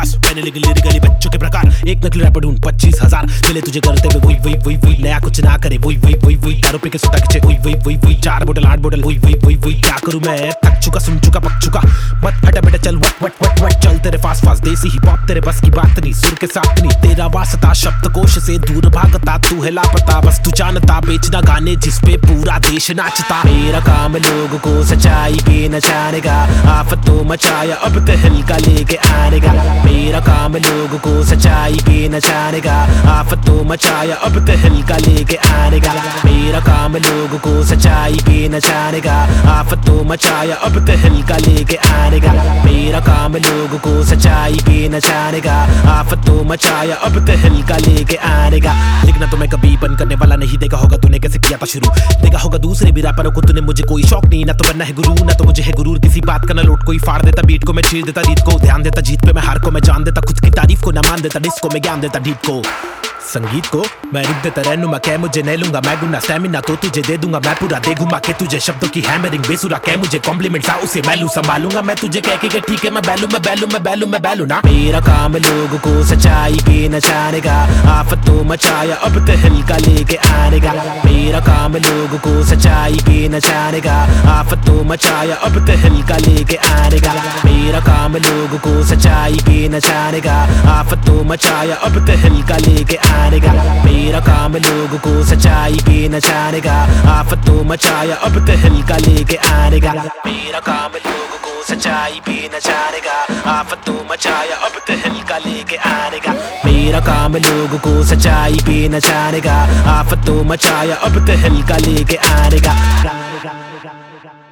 बकवास मैंने लेकिन लिरिकली बच्चों के प्रकार एक नकली रैपर ढूंढ 25,000 चले तुझे करते हुए वही वही वही वही नया कुछ ना करे वही वही वही वही दारू पी के सुता खींचे वही वही वही वही 4 बोतल 8 बोतल वही वही वही वही क्या करूं मैं थक चुका सुन चुका पक चुका मत हटा बेटा चल वट वट वट वट चल तेरे fast fast desi hip hop तेरे बस की बात नहीं सुर के साथ नहीं तेरा वास्ता शब्दकोश से दूर भागता तू है लापता बस तू जानता बेचना गाने जिसपे पूरा देश नाचता मेरा काम लोगों को सच्चाई पे नचाने का आफतों मचाया अब तहल का लेके आने का मेरा काम लोगों को सच्चाई पे नचाने का आफतों मचाया अब तहल का लेके आने का मेरा काम लोगों को सच्चाई पे नचाने का आफतों मचाया अब तहल का लेके आने का मेरा काम लोगों को सच्चाई पे नचाने का आफतों मचाया अब तहल का लेके आने का लिखना तो मैं कभी बंद करने वाला नहीं देखा होगा तूने कैसे किया था शुरू देखा होगा दूसरे भी रैपरों को तूने मुझे कोई शौक नहीं ना तो बनना है गुरु ना तो मुझे है गुरूर किसी बात का ना लोट कोई फाड़ देता बीट को मैं चीर देता रीत को ध्यान देता जीत पे मैं हार को मैं जान देता खुद की तारीफ को ना मान देता डिस्को में ज्ञान देता डीप को संगीत को मैं रुक देता रहूंगा क्या मुझे नहीं लूंगा मैं गुना स्टैमिना तो तुझे दे दूंगा मैं पूरा दे घुमा के तुझे शब्दों की हैमरिंग बेसुरा क्या मुझे कॉम्प्लीमेंट्स आ उसे मैं लूं संभालूंगा मैं तुझे कह के ठीक है मैं बैलू ना मेरा काम लोगों को सच्चाई पे नचाने का आफतों मचाया अब तहल का लेके आने का मेरा काम लोगों को सच्चाई पे नचाने का आफतों मचाया अब तहल का लेके आने का मेरा काम लोगों को सच्चाई पे नचाने का आफतों मचाया अब तहल का लेके आने का मेरा काम लोगों को सच्चाई पे नचाने का आफतों मचाया अब तहल का लेके आने का मेरा काम लोगों को सच्चाई पे नचाने का आफतों मचाया अब तहल का लेके आने का मेरा काम लोगों को सच्चाई पे नचाने का आफतों मचाया अब तहल का लेके आने का